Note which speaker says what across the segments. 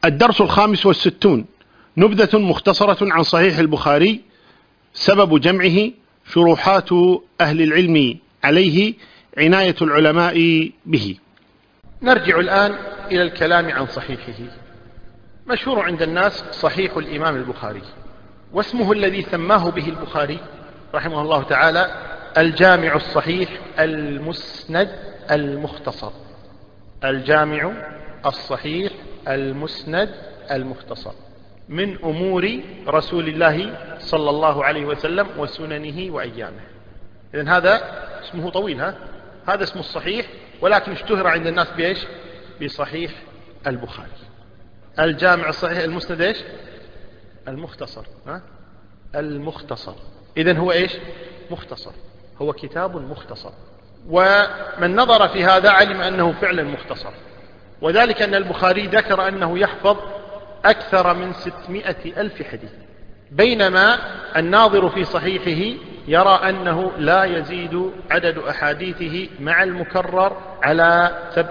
Speaker 1: الدرس 65 نبذة مختصرة عن صحيح البخاري، سبب جمعه، شروحات أهل العلم عليه، عناية العلماء به.
Speaker 2: نرجع الآن إلى الكلام عن صحيحه. مشهور عند الناس صحيح الإمام البخاري، واسمه الذي سماه به البخاري رحمه الله تعالى الجامع الصحيح المسند المختصر. الجامع الصحيح المسند المختصر من أمور رسول الله صلى الله عليه وسلم وسننه وأيامه. إذن هذا اسمه طويل، هذا اسمه الصحيح، ولكن اشتهر عند الناس بإيش؟ بصحيح البخاري. الجامع الصحيح المسند إيش؟ المختصر. المختصر. إذن هو إيش؟ مختصر، هو كتاب مختصر. ومن نظر في هذا علم أنه فعلا مختصر، وذلك أن البخاري ذكر أنه يحفظ أكثر من 600,000 حديث، بينما الناظر في صحيحه يرى أنه لا يزيد عدد أحاديثه مع المكرر على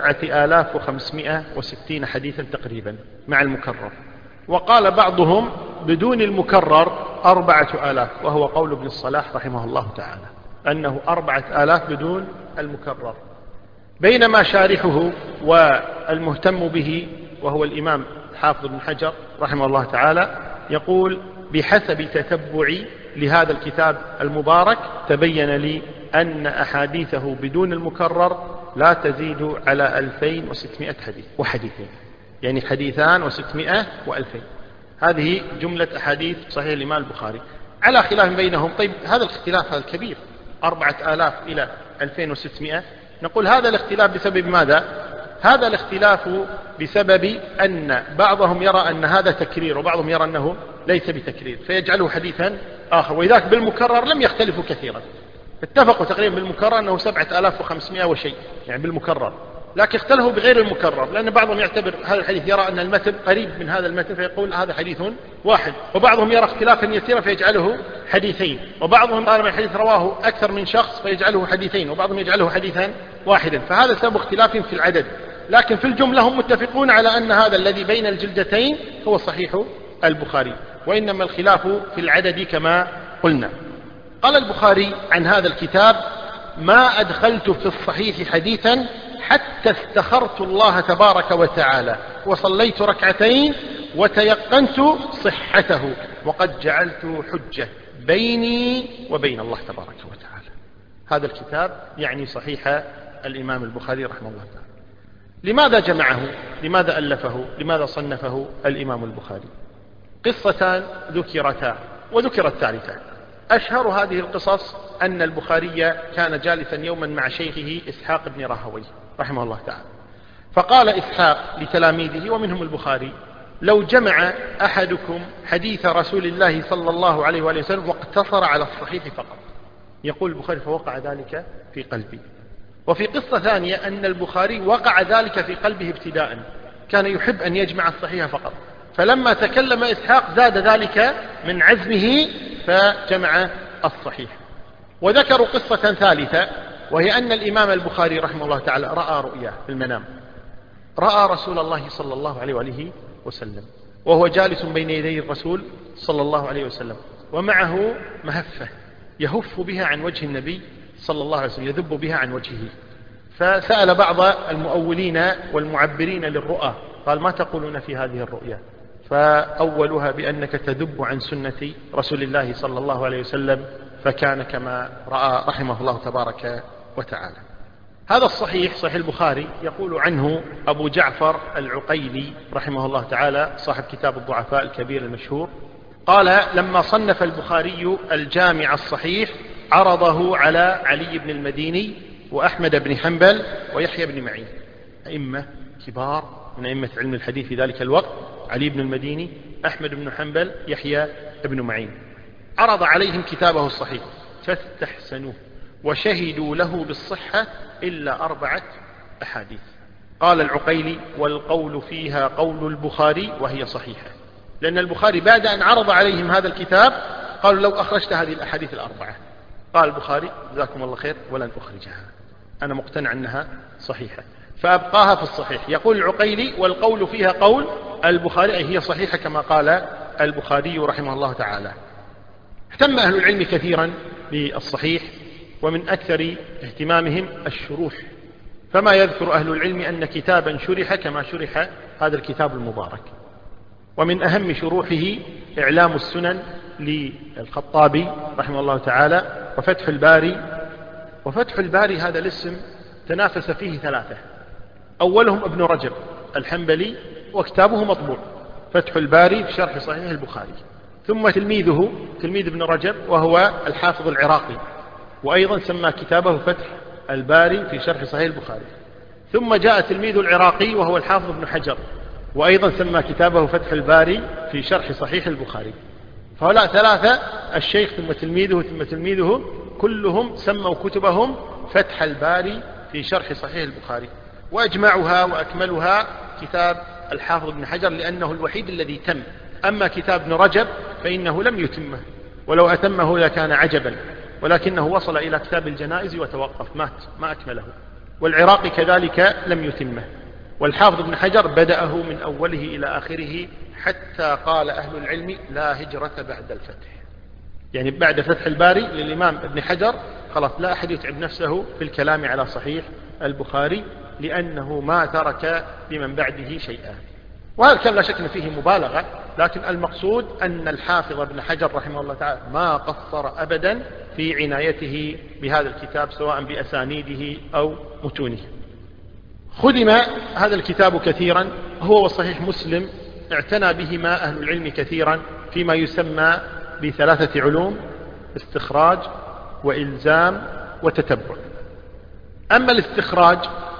Speaker 2: 7560 حديثا تقريبا مع المكرر. وقال بعضهم بدون المكرر 4000، وهو قول ابن الصلاح رحمه الله تعالى أنه 4000 بدون المكرر. بينما شارحه والمهتم به وهو الإمام حافظ بن حجر رحمه الله تعالى يقول: بحسب تتبعي لهذا الكتاب المبارك تبين لي أن أحاديثه بدون المكرر لا تزيد على 2600 حديث وحديثين، يعني حديثان و600 و2000. هذه جملة أحاديث صحيح الإمام البخاري على خلاف بينهم. طيب هذا الاختلاف هذا الكبير، 4000 إلى 2600، نقول هذا الاختلاف بسبب ماذا؟ هذا الاختلاف بسبب أن بعضهم يرى أن هذا تكرير، وبعضهم يرى أنه ليس بتكرير، فيجعله حديثا آخر. وإذاك بالمكرر لم يختلفوا كثيرا، اتفقوا تقريبا بالمكرر أنه 7500 وشيء، يعني بالمكرر، لكن اختلفوا بغير المكرر، لأن بعضهم يعتبر هذا الحديث يرى أن المتن قريب من هذا المتن فيقول هذا حديث واحد، وبعضهم يرى اختلافا يسيرا فيجعله حديثين، وبعضهم قال من الحديث رواه أكثر من شخص فيجعله حديثين، وبعضهم يجعله حديثا واحدا. فهذا سبب اختلاف في العدد، لكن في الجملة هم متفقون على أن هذا الذي بين الجلدتين هو صحيح البخاري، وإنما الخلاف في العدد كما قلنا. قال البخاري عن هذا الكتاب: ما أدخلت في الصحيح حديثا حتى استخرت الله تبارك وتعالى وصليت ركعتين وتيقنت صحته، وقد جعلت حجة بيني وبين الله تبارك وتعالى. هذا الكتاب يعني صحيح الإمام البخاري رحمه الله تعالى. لماذا جمعه؟ لماذا ألفه؟ لماذا صنفه الإمام البخاري؟ قصتان ذكرتا وذكرت تعريفان. أشهر هذه القصص أن البخاري كان جالسا يوما مع شيخه إسحاق بن راهويه رحمه الله تعالى، فقال إسحاق لتلاميذه ومنهم البخاري: لو جمع أحدكم حديث رسول الله صلى الله عليه وآله وسلم واقتصر على الصحيح فقط. يقول البخاري: فوقع ذلك في قلبي. وفي قصة ثانية أن البخاري وقع ذلك في قلبه ابتداء، كان يحب أن يجمع الصحيح فقط، فلما تكلم إسحاق زاد ذلك من عزمه فجمع الصحيح. وذكروا قصة ثالثة، وهي أن الإمام البخاري رحمه الله تعالى رأى رؤيا في المنام، رأى رسول الله صلى الله عليه وآله وسلم وهو جالس بين يدي الرسول صلى الله عليه وسلم، ومعه مهفة يهف بها عن وجه النبي صلى الله عليه وسلم، يذب بها عن وجهه. فسأل بعض المؤولين والمعبرين للرؤى، قال: ما تقولون في هذه الرؤيا؟ فأولها بأنك تذب عن سنة رسول الله صلى الله عليه وسلم، فكان كما رأى رحمه الله تبارك وتعالى. هذا الصحيح صحيح البخاري يقول عنه أبو جعفر العقيلي رحمه الله تعالى صاحب كتاب الضعفاء الكبير المشهور، قال: لما صنف البخاري الجامع الصحيح عرضه على علي بن المديني وأحمد بن حنبل ويحيى بن معين، أئمة كبار من أئمة علم الحديث في ذلك الوقت، علي بن المديني، أحمد بن حنبل، يحيى بن معين. عرض عليهم كتابه الصحيح فاستحسنوه وشهدوا له بالصحة إلا 4 أحاديث. قال العقيلي: والقول فيها قول البخاري وهي صحيحة، لأن البخاري بعد أن عرض عليهم هذا الكتاب قالوا: لو أخرجت هذه الأحاديث 4. قال البخاري: جزاكم الله خير، ولن أخرجها، أنا مقتنع أنها صحيحة، فأبقاها في الصحيح. يقول العقيلي: والقول فيها قول البخاري أي هي صحيحة كما قال البخاري رحمه الله تعالى. اهتم أهل العلم كثيرا بالصحيح، ومن أكثر اهتمامهم الشروح، فما يذكر أهل العلم أن كتابا شرح كما شرح هذا الكتاب المبارك. ومن أهم شروحه إعلام السنن للخطابي رحمه الله تعالى، وفتح الباري. وفتح الباري هذا الاسم تنافس فيه ثلاثة، أولهم ابن رجب الحنبلي وكتابه مطبوع فتح الباري في شرح صحيح البخاري، ثم تلميذه تلميذ ابن رجب وهو الحافظ العراقي، وأيضا سمى كتابه فتح الباري في شرح صحيح البخاري، ثم جاء تلميذ العراقي وهو الحافظ ابن حجر، وأيضا سمى كتابه فتح الباري في شرح صحيح البخاري. فهؤلاء ثلاثة، الشيخ ثم تلميذه ثم تلميذه، كلهم سموا كتبهم فتح الباري في شرح صحيح البخاري، وأجمعها وأكملها كتاب الحافظ ابن حجر لأنه الوحيد الذي تم. أما كتاب ابن رجب فإنه لم يتمه، ولو أتمه لكان عجبا، ولكنه وصل إلى كتاب الجنائز وتوقف، مات ما أكمله. والعراقي كذلك لم يتمه. والحافظ ابن حجر بدأه من أوله إلى آخره، حتى قال أهل العلم لا هجرة بعد الفتح، يعني بعد فتح الباري للإمام ابن حجر خلاص لا أحد يتعب نفسه في الكلام على صحيح البخاري، لأنه ما ترك بمن بعده شيئا. وهذا كان لا شك فيه مبالغة، لكن المقصود أن الحافظ ابن حجر رحمه الله تعالى ما قصر أبدا في عنايته بهذا الكتاب سواء بأسانيده أو متونه. خدم هذا الكتاب كثيرا، هو وصحيح مسلم اعتنى بهما أهل العلم كثيرا فيما يسمى بثلاثة علوم: استخراج وإلزام وتتبع. أما الاستخراج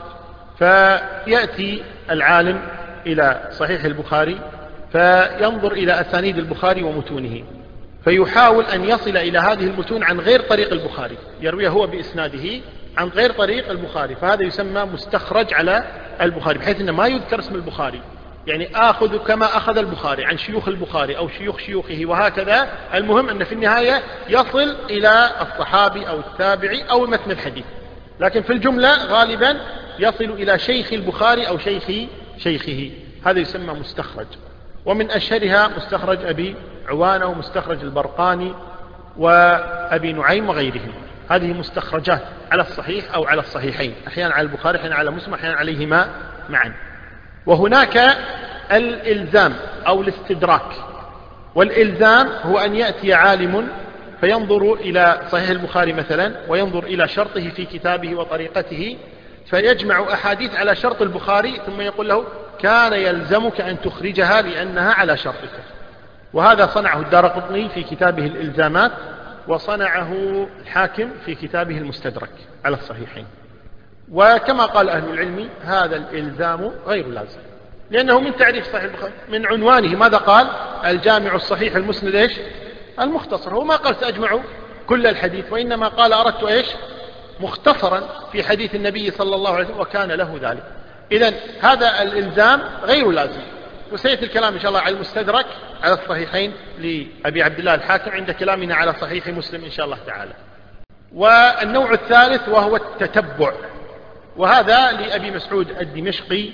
Speaker 2: فيأتي العالم إلى صحيح البخاري فينظر إلى أسانيد البخاري ومتونه، فيحاول أن يصل إلى هذه المتون عن غير طريق البخاري، يرويه هو بإسناده عن غير طريق البخاري، فهذا يسمى مستخرج على البخاري، بحيث أنه ما يذكر اسم البخاري، يعني آخذ كما أخذ البخاري عن شيوخ البخاري أو شيوخ شيوخه وهكذا. المهم أن في النهاية يصل إلى الصحابي أو التابعي أو متن الحديث، لكن في الجملة غالبا يصل إلى شيخ البخاري أو شيخ شيخه، هذا يسمى مستخرج. ومن أشهرها مستخرج أبي عوانة ومستخرج البرقاني وأبي نعيم وغيرهم، هذه مستخرجات على الصحيح أو على الصحيحين، أحيانا على البخاري أحيانا على مسلم أحيانا عليهما معا. وهناك الإلزام أو الاستدراك. والإلزام هو أن يأتي عالم فينظر إلى صحيح البخاري مثلا وينظر إلى شرطه في كتابه وطريقته، فيجمع أحاديث على شرط البخاري ثم يقول له كان يلزمك أن تخرجها لأنها على شرطك. وهذا صنعه الدارقطني في كتابه الإلزامات، وصنعه الحاكم في كتابه المستدرك على الصحيحين. وكما قال أهل العلم هذا الإلزام غير لازم، لأنه من تعريف صحيح البخاري من عنوانه ماذا قال؟ الجامع الصحيح المسند إيش؟ المختصر. هو ما قال سأجمع كل الحديث، وإنما قال أردت إيش؟ مختصرا في حديث النبي صلى الله عليه وسلم، وكان له ذلك. إذن هذا الإلزام غير لازم. وسيأتي الكلام إن شاء الله على المستدرك على الصحيحين لأبي عبد الله الحاكم عند كلامنا على صحيح مسلم إن شاء الله تعالى. والنوع الثالث وهو التتبع، وهذا لأبي مسعود الدمشقي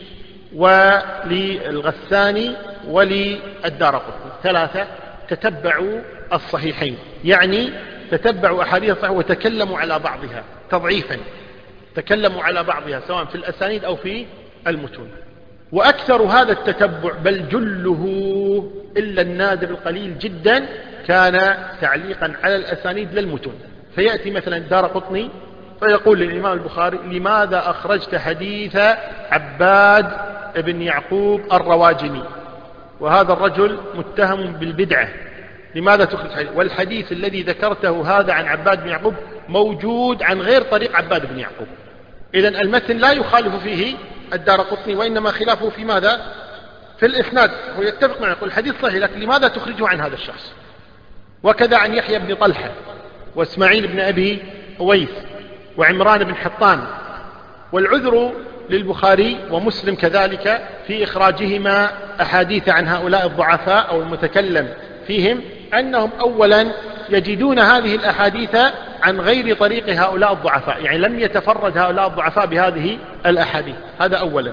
Speaker 2: وللغساني وللدارقطني، ثلاثة تتبعوا الصحيحين، يعني تتبعوا أحاديث الصحيح وتكلموا على بعضها تضعيفا، تكلموا على بعضها سواء في الأسانيد أو في المتون. وأكثر هذا التتبع بل جله إلا النادر القليل جدا كان تعليقا على الأسانيد للمتون. فيأتي مثلا الدارقطني فيقول للإمام البخاري لماذا أخرجت حديث عباد بن يعقوب الرواجني، وهذا الرجل متهم بالبدعة، لماذا تخرج حديث؟ والحديث الذي ذكرته هذا عن عباد بن يعقوب موجود عن غير طريق عباد بن يعقوب. إذن المتن لا يخالف فيه الدارقطني، وإنما خلافه في ماذا؟ في الإسناد. هو يتفق معه يقول الحديث صحيح، لكن لماذا تخرجه عن هذا الشخص؟ وكذا عن يحيى بن طلحة وإسماعيل بن أبي أويس وعمران بن حطان. والعذر للبخاري ومسلم كذلك في إخراجهما أحاديث عن هؤلاء الضعفاء أو المتكلم فيهم أنهم أولا يجدون هذه الأحاديث عن غير طريق هؤلاء الضعفاء، يعني لم يتفرد هؤلاء الضعفاء بهذه الأحاديث، هذا أولا.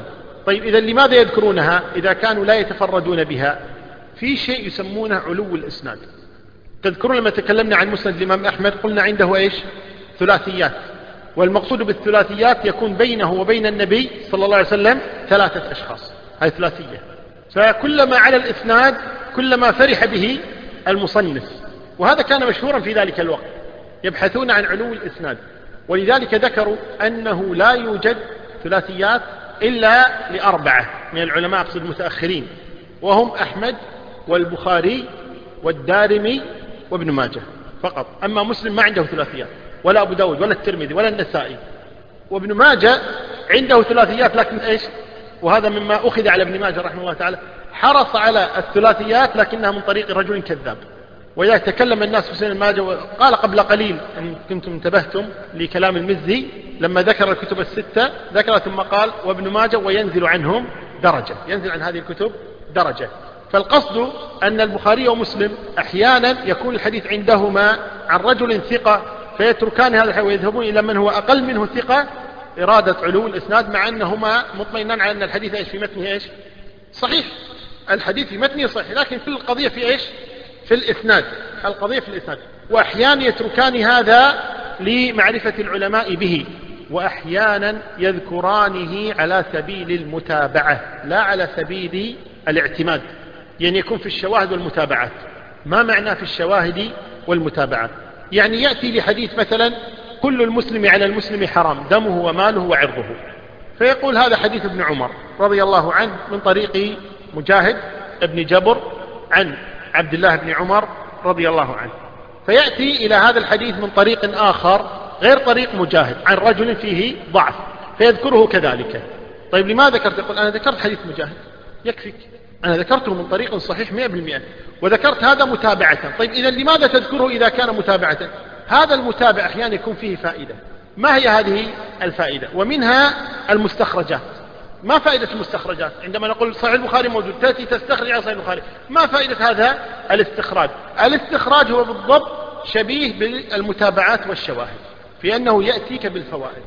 Speaker 2: طيب إذا لماذا يذكرونها إذا كانوا لا يتفردون بها؟ في شيء يسمونه علو الإسناد. تذكرون لما تكلمنا عن مسند الإمام أحمد قلنا عنده إيش؟ ثلاثيات، والمقصود بالثلاثيات يكون بينه وبين النبي صلى الله عليه وسلم 3 أشخاص، هذه ثلاثية. فكلما على الإسناد كلما فرح به المصنف، وهذا كان مشهورا في ذلك الوقت، يبحثون عن علو الإسناد. ولذلك ذكروا أنه لا يوجد ثلاثيات إلا ل4 من العلماء أقصد المتأخرين، وهم أحمد والبخاري والدارمي وابن ماجه فقط. أما مسلم ما عنده ثلاثيات، ولا أبو داود ولا الترمذي ولا النسائي. وابن ماجه عنده ثلاثيات لكن إيش؟ وهذا مما أخذ على ابن ماجه رحمه الله تعالى، حرص على الثلاثيات لكنها من طريق رجل كذاب. وإذا تكلم الناس في سنن ماجه قال قبل قليل إن كنتم انتبهتم لكلام المزي لما ذكر الكتب ال6 ذكر ثم قال وابن ماجه وينزل عنهم درجة، ينزل عن هذه الكتب درجة. فالقصد أن البخاري ومسلم أحيانا يكون الحديث عندهما عن رجل ثقة فيتركان هذا الحديث ويذهبون إلى من هو أقل منه ثقة إرادة علو الإسناد، مع أنهما مطمئنان على أن الحديث إيش في متنه إيش؟ صحيح. الحديث في متنه صحيح، لكن في القضية في إيش؟ في الإسناد. القضية في الإسناد. وأحيانا يتركان هذا لمعرفة العلماء به، وأحيانا يذكرانه على سبيل المتابعة لا على سبيل الاعتماد، يعني يكون في الشواهد والمتابعات. ما معنى في الشواهد والمتابعات؟ يعني يأتي لحديث مثلا كل المسلم على المسلم حرام دمه وماله وعرضه، فيقول هذا حديث ابن عمر رضي الله عنه من طريق مجاهد ابن جبر عن عبد الله بن عمر رضي الله عنه، فيأتي إلى هذا الحديث من طريق آخر غير طريق مجاهد عن رجل فيه ضعف فيذكره كذلك. طيب لما ذكرت؟ يقول أنا ذكرت حديث مجاهد يكفيك، أنا ذكرته من طريق صحيح 100%، وذكرت هذا متابعة. طيب إذا لماذا تذكره إذا كان متابعة؟ هذا المتابع أحيانا يكون فيه فائدة. ما هي هذه الفائدة؟ ومنها المستخرجات. ما فائدة المستخرجات؟ عندما نقول صحيح البخاري موجود تأتي تستخرج على صحيح البخاري، ما فائدة هذا الاستخراج؟ الاستخراج هو بالضبط شبيه بالمتابعات والشواهد في أنه يأتيك بالفوائد.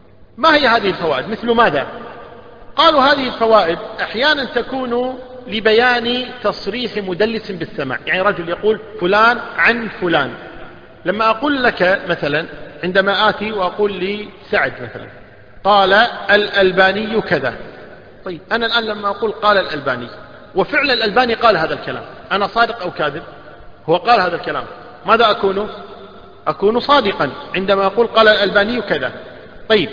Speaker 2: ما هي هذه الفوائد؟ مثل ماذا؟ قالوا هذه الفوائد أحيانا تكون لبيان تصريح مدلس بالسماع، يعني رجل يقول فلان عن فلان. لما أقول لك مثلا عندما آتي وأقول لي سعد مثلا قال الألباني كذا، طيب أنا الآن لما أقول قال الألباني وفعل الألباني قال هذا الكلام، أنا صادق أو كاذب؟ هو قال هذا الكلام، ماذا أكون صادقا عندما أقول قال الألباني كذا. طيب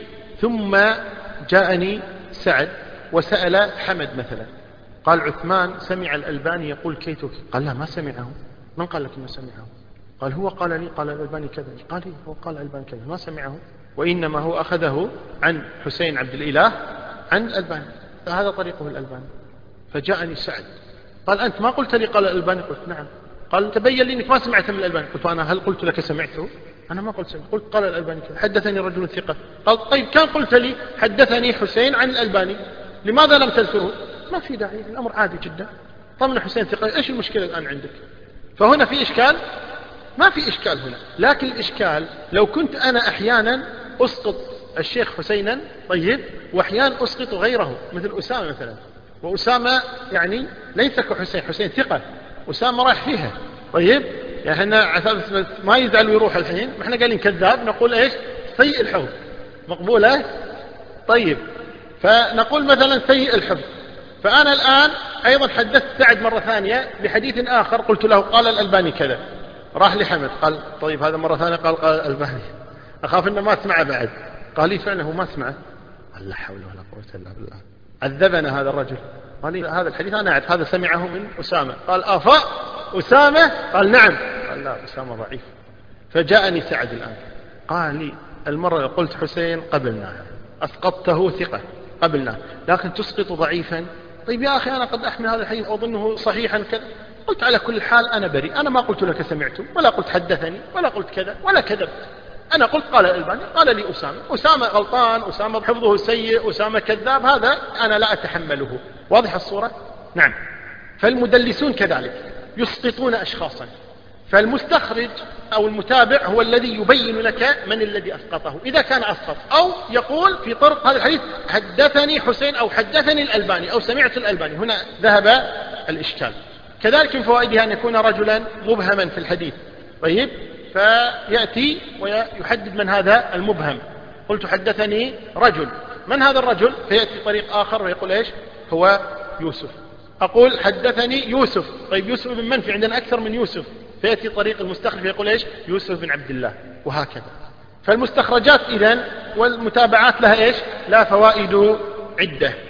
Speaker 2: ثم جاءني سعد وسأل حمد مثلا قال عثمان سمع الألباني يقول كيتك، قال لا ما سمعه. من قال لك ما سمعه؟ قال هو قال لي قال الألباني كذا، قال لي هو قال الألباني كذا، ما سمعه، وإنما هو أخذه عن حسين عبد الإله عن الألباني، فهذا طريقه الألباني. فجاءني سعد قال أنت ما قلت لي قال الألباني؟ قلت نعم. قال تبين لي أنك ما سمعت من الألباني. قلت أنا هل قلت لك سمعته؟ أنا ما قلت سمعت، قلت قال الألباني كذا، حدثني رجل ثقة. قال طيب كان قلت لي حدثني حسين عن الألباني، لماذا لم تذكره؟ ما في داعي، الأمر عادي جدا، طبعا حسين ثقة، إيش المشكلة الآن عندك؟ فهنا في إشكال؟ ما في إشكال هنا، لكن الإشكال لو كنت أنا أحيانا أسقط الشيخ حسينا طيب، وأحيانا أسقط غيره مثل أسامة مثلا، وأسامة يعني ليس كحسين، حسين ثقة، أسامة رايح فيها طيب، يعني احنا ما يزعل ويروح الحين، ما احنا قايلين كذاب، نقول ايش؟ سيء الحفظ، مقبولة؟ طيب فنقول مثلا سيء الحفظ. فأنا الآن أيضا حدثت سعد مرة ثانية بحديث آخر قلت له قال الألباني كذا، راح لحمد قال طيب هذا مرة ثانية قال الألباني، أخاف أنه ما اسمع بعد. قال لي فعلا هو ما اسمع. قال لا حول ولا قوة إلا بالله، عذبنا هذا الرجل. قال لي هذا الحديث أنا أعرف، هذا سمعه من أسامة. قال أسامة؟ قال نعم. قال لا أسامة ضعيف. فجاءني سعد الآن قال لي المرة قلت حسين قبلنا، أسقطته ثقة قبلنا، لكن تسقط ضعيفا. طيب يا أخي أنا قد أحمل هذا الحديث أظنه صحيحا كذا. قلت على كل حال أنا بريء، أنا ما قلت لك سمعته ولا قلت حدثني ولا قلت كذا ولا كذبت، أنا قلت قال الألباني قال لي أسامة، أسامة غلطان، أسامة حفظه سيء، أسامة كذاب، هذا أنا لا أتحمله. واضح الصورة؟ نعم. فالمدلسون كذلك يسقطون أشخاصا، فالمستخرج أو المتابع هو الذي يبين لك من الذي أسقطه إذا كان أسقط، أو يقول في طرق هذا الحديث حدثني حسين أو حدثني الألباني أو سمعت الألباني، هنا ذهب الإشكال. كذلك من فوائدها أن يكون رجلا مبهما في الحديث. طيب، فيأتي ويحدد من هذا المبهم. قلت حدثني رجل، من هذا الرجل؟ فيأتي طريق آخر ويقول إيش؟ هو يوسف. أقول حدثني يوسف، طيب يوسف بن من؟ في عندنا أكثر من يوسف، فيأتي طريق المستخرج فيقول إيش؟ يوسف بن عبد الله، وهكذا. فالمستخرجات إذن والمتابعات لها إيش؟ لا فوائد عدة.